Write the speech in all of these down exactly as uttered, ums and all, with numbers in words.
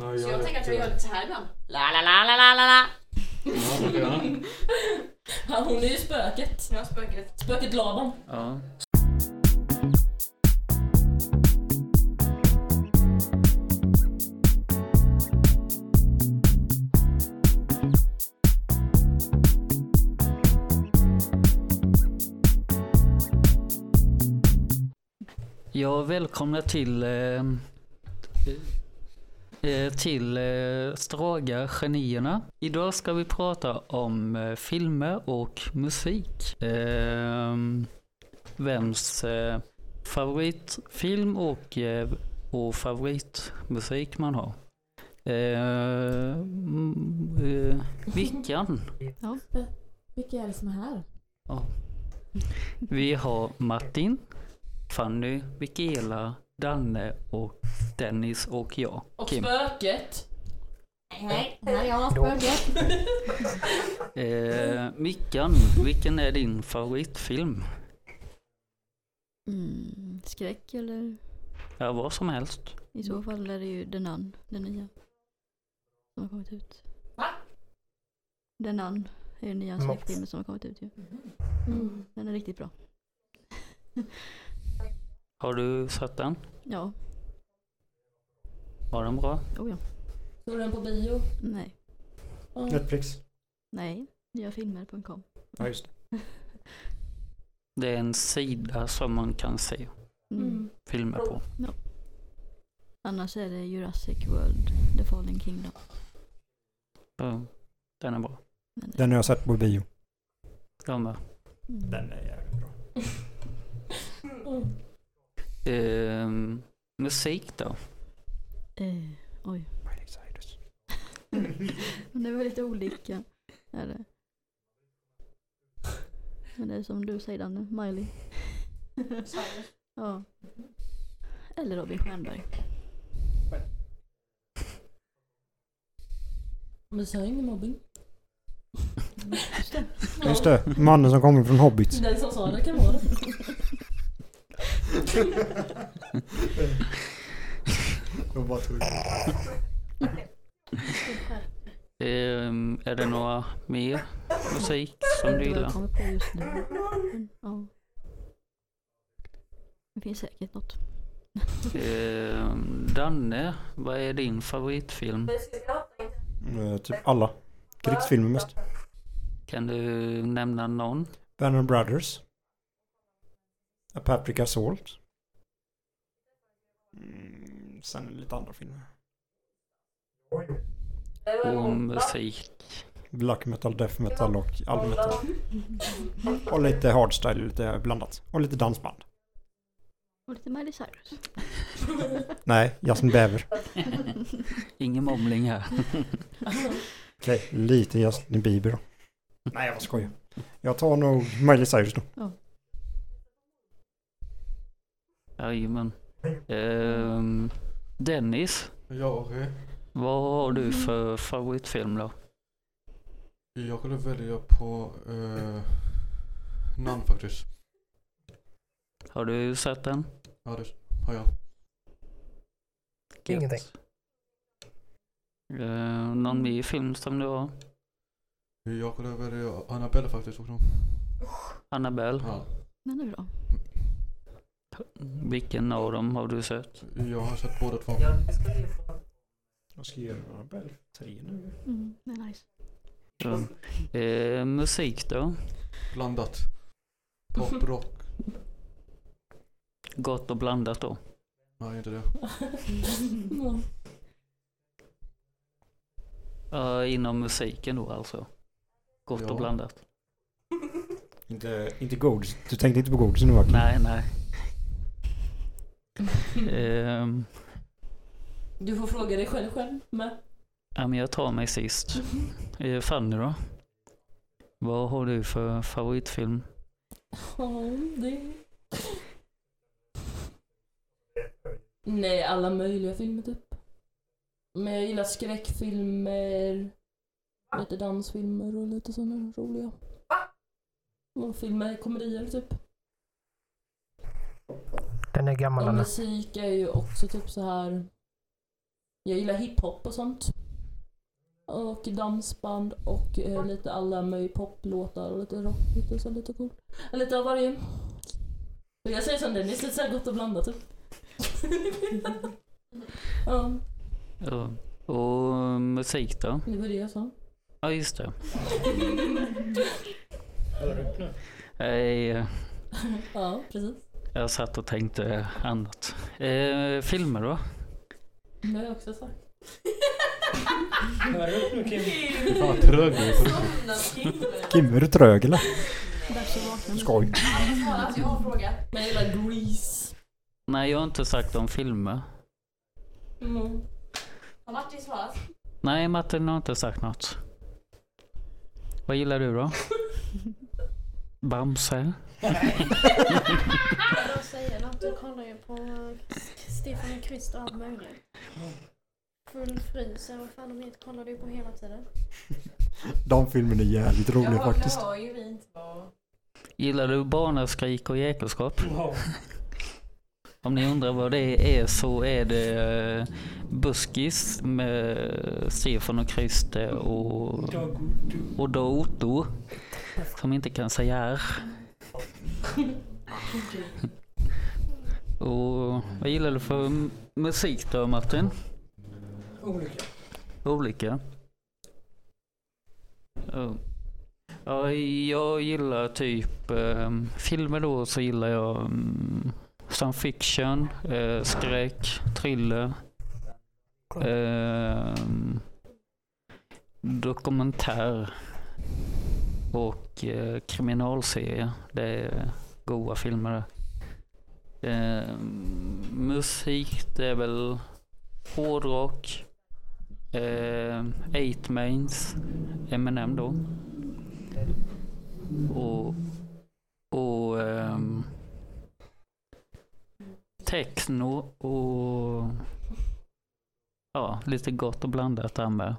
Ja, så jag vet, tänker att vi ja. gör lite så här ibland. La la la la la la la. Ja, det gör det. Ja, hon är ju spöket. Ja, spöket. Spöket Laban. Ja. Ja, välkomna till eh, eh, till eh, Straga genierna. Idag ska vi prata om eh, filmer och musik. Eh, vems eh, favoritfilm och, eh, och favoritmusik man har. Eh, mm, eh, vilken? Ja, vilka är det som är här? Ja. Vi har Martin, Fanny, Mikaela, Danne och Dennis och jag. Och Kim. spöket. Nej, här är jag spöket. Eh, Mickan, vilken är din favoritfilm? Mm, skräck eller? Ja, vad som helst. I så fall är det ju Den Nun, den nya. Som har kommit ut. Va? Den Nun är den nya skräckfilmen som har kommit ut ju. Mm. Den är riktigt bra. Har du sett den? Ja, Var den bra? oh ja. Såg den på bio? Nej, Ja. Netflix. nej, nyafilmer punkt com. Ja, just det. Det är en sida som man kan se Mm. Mm. filmer på. Annars är det Jurassic World, The Fallen Kingdom. Så, den är bra. Men det- Den har jag sett på bio. Jag med. Mm. Den är jävligt bra. Mm. Eh, musik då? Eh, oj. Miley Cyrus. Men det var lite olika. Är det? Men det är som du säger Danne, Miley. Ja. Eller Robin Stjernberg. Men så är ingen mobbing. Just det. Just det, mannen som kommer från Hobbit. Den som sa det kan vara det. Jag bara tror. Eh, är det några mer musik som du Inte vad jag gillar? kommer på just nu. Men, ja. Det finns säkert något. Eh, Danne, vad är din favoritfilm? Uh, typ alla. Krigsfilmer mest. Kan du nämna någon? Banner Brothers. A Paprika Salt. Mm, sen lite andra filmer. Och musik? Black metal, death metal och all metal. Och lite hardstyle, lite blandat. Och lite dansband. Och lite Miley Cyrus. Nej, Justin Bieber. Ingen mobbning här. Okej, lite Justin Bieber då. Nej, jag bara skojar. Jag tar nog Miley Cyrus då. Jajamän. Ehm, Dennis, Ja, okej. vad har du för favoritfilm då? Jag skulle välja på uh, Nun faktiskt. Har du sett den? Ja, det har jag. Ingenting. Uh, någon mer film som du har? Jag skulle välja Annabelle faktiskt också. Annabelle? Ja. Den är bra. Vilken av dem har du sett? Jag har sett båda två. Jag ska göra Annabelle tre nu. Mm, det är nice. Så, eh, musik då? Blandat. Pop, rock. Gott och blandat då? Nej, inte det. Mm. Uh, inom musiken då alltså? Gott Ja. och blandat? Inte, inte godis. Du tänkte inte på godis nu, va? Nej, nej. Ehm, Du får fråga dig själv själv med. ja, men jag tar mig sist. Eh, Fanny då? Vad har du för favoritfilm? Ja, det... Nej, alla möjliga filmer typ. Men jag gillar skräckfilmer, lite dansfilmer och lite sådana roliga. Och filmer, komedier typ. Den är gammal. Och Anna. musik är ju också typ så här. Jag gillar hiphop och sånt. Och dansband och eh, lite alla möjliga poplåtar och lite rock, lite så lite cool. Lite av varje. Och jag säger som det, det är lite så här gott att blanda typ. Ja, Ja. Och musik då? det var det jag sa. Ja, just det. Hör du nu? Nej, Ja, precis. jag satt och tänkte annat. Eh, filmer då? Det har jag också sagt. Hör du nu Kim? Fan vad trög du är på riktigt. Kim, är du trög eller? Dags att vakna. Skoj. Alltså, jag har en fråga. Men jag gillar Grease. Nej, jag har inte sagt om filmer. Mm. Har Martin svarat? Nej, Martin har inte sagt något. Vad gillar du då? Bamse? Jag säger att du kollar ju på Stefan och Krist och allt möjligt. Full frys, vad fan de heter, kollar du på hela tiden. De filmerna är jävligt roliga Jag hör, faktiskt. det hör ju vi inte vad... Gillar du barnaskrik och jäkelskap? Wow. Om ni undrar vad det är så är det uh, Buskis med Stefan och Christer och, och då Otto som inte kan säga R. Och vad gillar du för m- musik då, Martin? Olika. Olika. Ja. Ja, jag gillar typ um, filmer då, så gillar jag um, science fiction, eh, skräck, thriller, eh, dokumentär och eh, kriminalserie. Det är goda filmer där. Eh, musik, det är väl hårdrock, eh, Eight Mains, Eminem då. Och, och ehm, techno och ja, lite gott och blandat där med.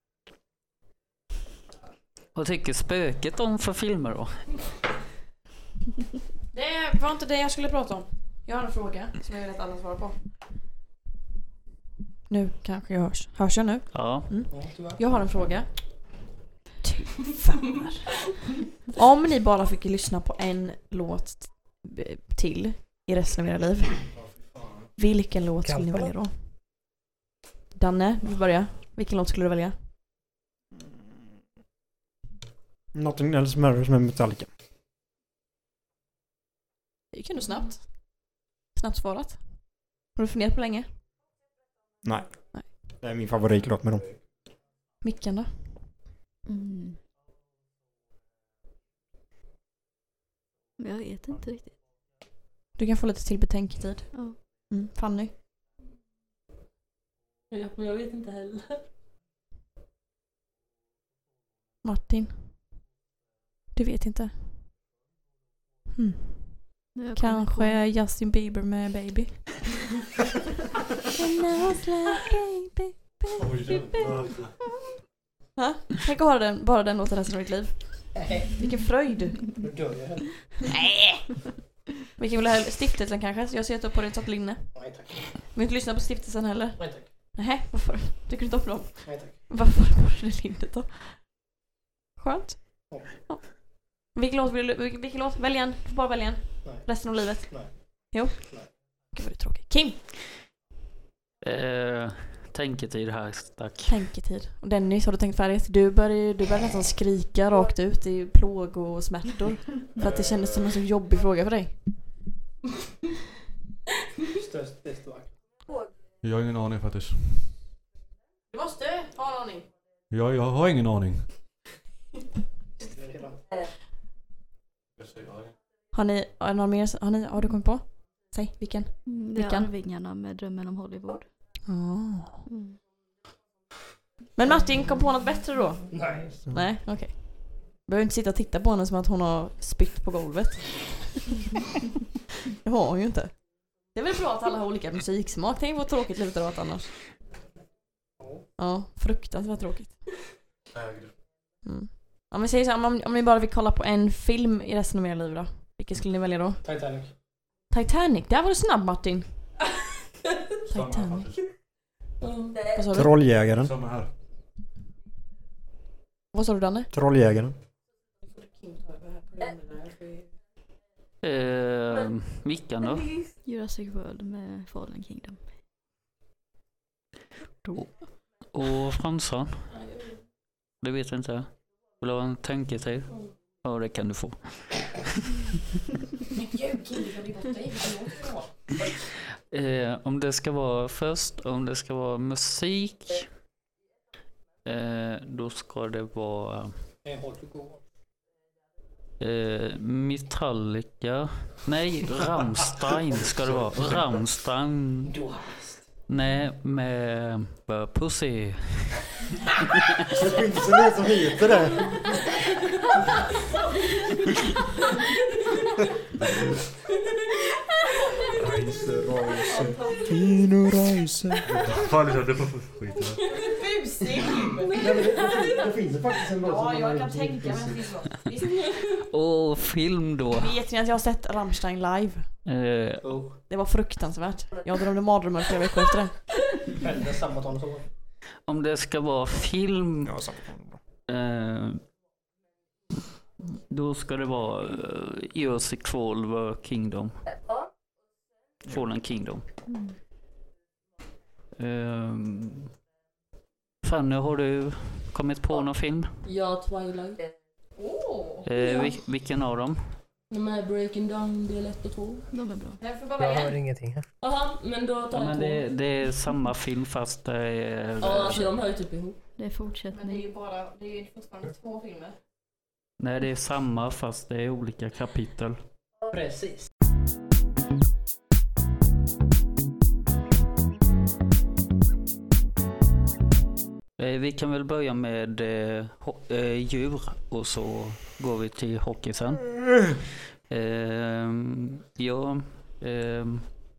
Vad tycker spöket om för filmer då? Det var inte det jag skulle prata om. Jag har en fråga som jag vill att alla svarar på. Nu kanske jag hörs. Hörs jag nu? Ja. Mm. Ja, tyvärr. Jag har en fråga. Tyvärr. Om ni bara fick lyssna på en låt till i resten av era liv, vilken låt skulle ni välja då? Danne, vi börjar. Vilken låt skulle du välja? Nothing else matters med Metallica. Det gick ändå snabbt. Snabbt svarat. Har du funderat på länge? Nej. Nej. Det är min favoritlåt med dem. Mickan då? Mm. Jag vet inte riktigt. Du kan få lite till betänketid. Ja. Mm, Fanny? Ja, men jag vet inte heller. Martin? Du vet inte? Hmm. Nu har jag kommit Kanske Justin Bieber med Baby? Ha? Tänk att höra den, bara den låten resten av ditt liv. Vilken fröjd. Nu dör jag heller. Nej. Vilken vill du hellre? Stiftelsen kanske? Jag ser upp på det satt linne. Nej tack. Vill inte lyssna på stiftelsen heller? Nej tack. Nej, varför? Tycker du inte om dem? Nej tack. Varför var det linnet då? Skönt. Ja. Ja. Vilken låt vill du? Vilken, vilken låt? Välj en. Du får bara välja en. Nej. Resten av livet. Nej. Jo. Nej. Gud vad du är tråkig. Kim! Eh, tänketid här, tack. Tänketid. Och Dennis, har du tänkt färdigt? Du började, du började nästan skrika rakt ut i plåg och smärtor. För att det kändes som en så jobbig fråga för dig. Störst, bäst och vackert. Jag har ingen aning faktiskt. Du måste ha en aning. Jag, jag har ingen aning. Har ni, har någon mer, har ni, har du kommit på? Säg, vilken? Mm, det är Vilken? Arvingarna med Drömmen om Hollywood. Oh. Mm. Men Martin, kom på något bättre då? Nej. Nej, okej. Okay. Behöver inte sitta och titta på henne som att hon har spytt på golvet. Det har hon ju inte. Det är väl bra att alla har olika musiksmak. Tänk vad tråkigt livet hade varit annars. Ja, fruktansvärt tråkigt. Mm. Om vi säger så här, om, om ni bara vill kolla på en film i resten av era liv då? Vilken skulle ni välja då? Titanic. Titanic, där var du snabb Martin. Titanic. Ja. Vad sa du? Trolljägaren. Samma här. Vad sa du, Danne? Trolljägaren. Eh, Mickan då? Jurassic World med Fallen Kingdom. Och Fransson? Det vet jag inte. Vill du ha en tänketid? Ja, det kan du få. eh, om det ska vara först, om det ska vara musik, eh, då ska det vara eh, Metallica. Nej, Rammstein ska det vara. Rammstein. Nej, med uh, Pussy. Det finns en som heter det. Reise, reise, Kino reise. Fan, det är för skit. Busig! Det finns faktiskt en låt Ja, jag kan tänka mig att det finns något. Och film då. Vet ni att jag har sett Rammstein live? Eh, Det var fruktansvärt. Jag drömde mardrömmar flera veckor efter det. Hände samma ton så. om det ska vara film, Ja, samma. eh, då ska det vara uh, Jurassic Fallen Kingdom. Fallen Kingdom. Mm. Eh, Fanny, har du kommit på någon film? Ja, Twilight. Eh, vil- vilken av dem? De här Breaking Down del ett och två. De är bra. Jag får bara Jag hör välja. ingenting här. Aha, men då tar Ja, jag men två. det, det är samma film fast det är... Ja, alltså de hör ju typ ihop. Det är fortsättning. ju bara, det är ju fortfarande två filmer. Nej, det är samma fast det är olika kapitel. Precis. Eh, vi kan väl börja med eh, ho- eh, djur och så går vi till hockey sen. Ehm, ja, ehm,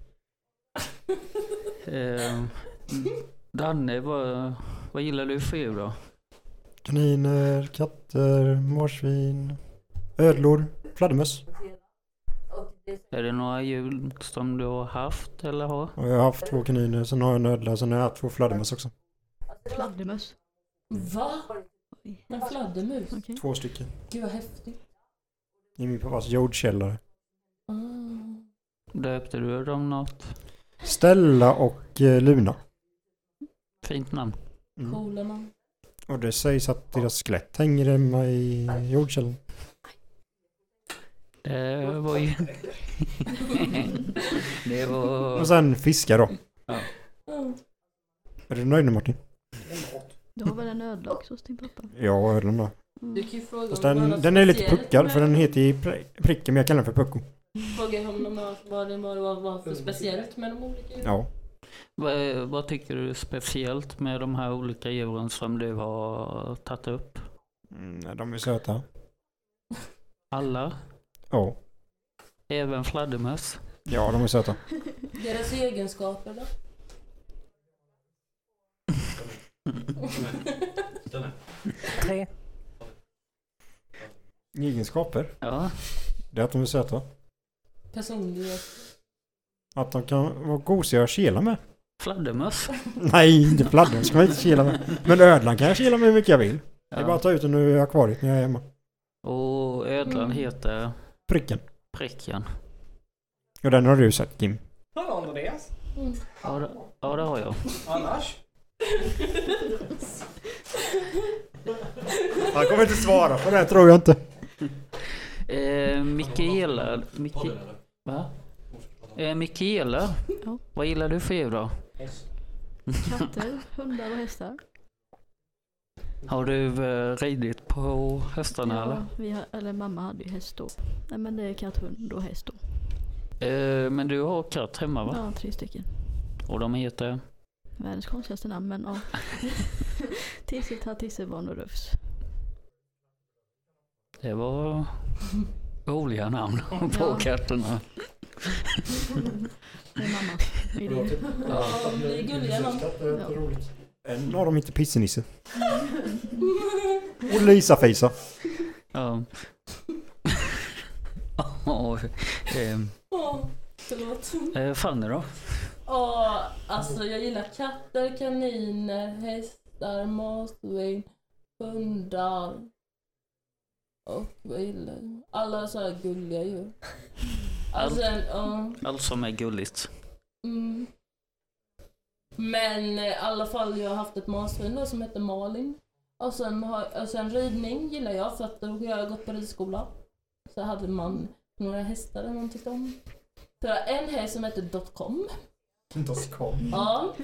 ehm, Danne, vad, vad gillar du för djur då? Kaniner, katter, marsvin, ödlor, fladdermöss. Är det några djur som du har haft eller har? Och jag har haft två kaniner, sen har jag en ödla, sen har jag haft två fladdermöss också. Fladdermöss. Va? Oj. En fladdermus? Okej. Två stycken. Gud vad häftigt. I min pappas jordkällare. Ah. Döpte du dem något? Stella och eh, Luna. Fint namn. Mm. Coola man. Och det sägs att deras skelett hänger hemma i jordkällaren. Det var ju... det var... Och sen fiskar då. Ah. Är du nöjd nu, Martin? Du har väl en ödla också hos din pappa? Ja, ödlan då. Mm. Du kan ju fråga Fast om det var den, något den är lite speciellt puckad med- för den heter i pri- pricken, men jag kallar den för pucko. Fråga om de har, vad det var, vad var för speciellt med de olika djuren. Ja. Vad, vad tycker du är speciellt med de här olika djuren som du har tagit upp? Mm, de är söta. Alla? Ja. Även fladdermöss? Ja, de är söta. Deras egenskaper då? Tre. Egenskaper. Ja. Det är att de är söta. Personlighet. Att de kan vara gosiga att kela med. Fladdermöss? Nej, inte fladdermöss ska man inte kela med. Men ödlan kan jag kela med hur mycket jag vill. Det är bara Ja. att ta ut den ur akvariet när jag är hemma. Och ödlan heter Pricken. Pricken. Och den har du sett, Kim. Hallå Andreas. Mm. Ja, det, ja, det har jag. Annars? Han kommer inte svara på det, tror jag inte. Eh, Mikaela... Miki, va? Eh, Mikaela? Ja. Vad gillar du för djur då? Katter, hundar och hästar. Har du eh, ridit på hästarna eller? Ja, vi har, eller mamma hade ju häst då. Nej men det är katt, hund och häst då. Eh, men du har katt hemma va? Ja, tre stycken. Och de heter? Världens konstigaste namn men ja. Tissita, Tissebarn och Rufs. Det var roliga namn på Ja. katterna. Det är mamma. Det är det. Ja, det är gulliga namn. En av dem heter Pissenisse. Och Lisa-Fisa. Ja. Oh, eh, Ja, förlåt. eh, Fanny då? Och alltså jag gillar katter, kaniner, hästar, marsvin, hundar och vad gillar jag? Alla så här gulliga djur. Alltså, uh, Allt som är gulligt. mm. Men i alla fall jag har haft ett marsvin då som heter Malin. Och sen, har, och sen ridning gillar jag för att då har jag gått på ridskola. Så hade man några hästar eller någonting om. Så jag har en häst som heter Dotcom. Dotcom? Ja.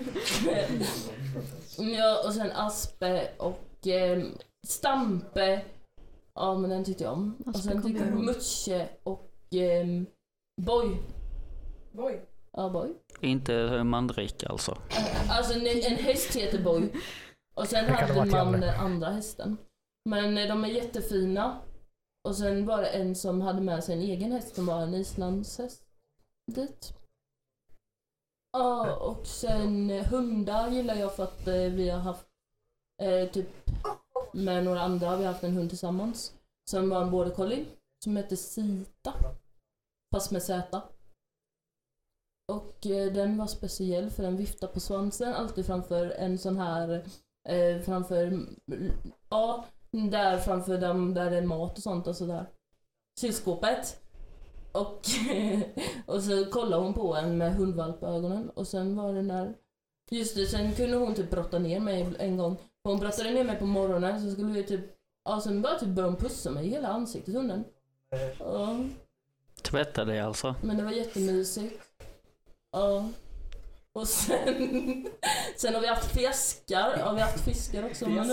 Ja, och sen Aspe och eh, Stampe. Ja, men den tyckte jag om. Aspe och sen tyckte jag kommer Mutsche och eh, Boy. Boy. Ja, Boy. Inte mandrik alltså. Alltså en, en häst heter Boy. Och sen Det kan det hade vara man till den andra hästen. Men eh, de är jättefina. Och sen var det en som hade med sig en egen häst som var en islandshäst. Dit. Ja, och sen eh, hundar gillar jag för att eh, vi har haft eh, typ med några andra, vi har haft en hund tillsammans. Som var en border collie som heter Sita. Fast med Z. Och eh, den var speciell för den viftade på svansen alltid framför en sån här eh, framför ja, där framför dem där det är mat och sånt och sådär. Kylskåpet. Och, och så kollade hon på en med hundvalpögonen och sen var det när just det, sen kunde hon typ brotta ner mig en gång. Hon brottade ner mig på morgonen så skulle vi typ ja, sen bara typ börja pussa mig i hela ansiktet hunden. Ja. Tvätta dig alltså. Men det var jättemysigt. Ja. Och sen sen har vi haft fiskar. Har vi haft fiskar också? Men nu.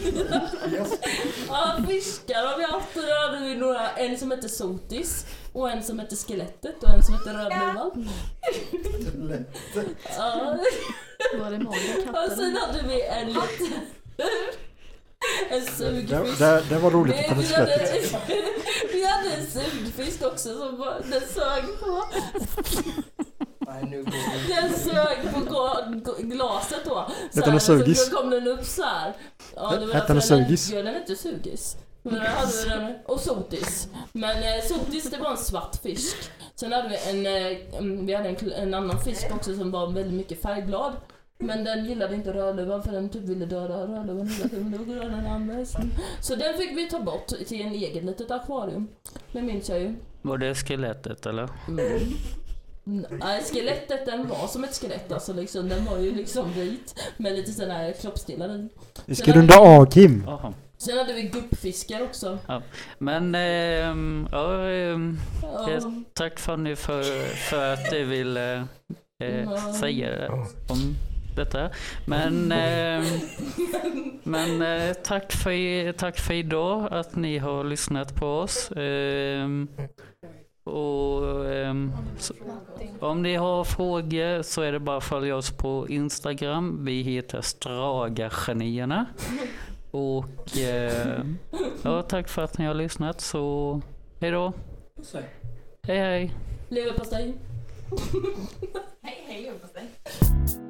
Ja, fiskar har vi haft. Då hade vi några, en som heter Sotis och en som heter Skelettet och en som heter Rödluvan. Ja. Var det magiska Och katten? sen hade vi en liten en sugfisk. Det, det, det var roligt Nej, att vi, ta hade, skelettet. vi hade en sugfisk också som var, den sög på. Nej, nu går det. Den sög på gå- glaset då. Så Hette den här, sugis? så kom den upp så här. Ja, det var Hette den därför sugis? Ja, den hette sugis. Men den hade vi den, och sotis. Men eh, sotis det var en svart fisk. Sen hade vi en, eh, vi hade en, en annan fisk också som var väldigt mycket färgglad. Men den gillade inte rödluvan för den typ ville döda rödluvan hela tiden. Då gröna den andra hästen. Så den fick vi ta bort till en egen litet akvarium. Det minns jag ju. Var det skelettet eller? Mm. Nej, skelettet den var som ett skelett alltså liksom. Den var ju liksom vit med lite sån här kroppsdelar i. Vi ska runda av Kim. Jaha. Sen hade vi guppfiskar också. Men ehm, ja, ehm, Ja. eh, tack Fanny för, för att du ville eh, Ja. säga om detta. Men, ehm, men eh, tack, för, tack för idag att ni har lyssnat på oss. Ehm, och ehm, så, om ni har frågor så är det bara att följa oss på Instagram. Vi heter Stragagenierna. Och eh, ja, tack för att ni har lyssnat, så hej då. Hej hej. Leverpastej. Hej hej, leverpastej.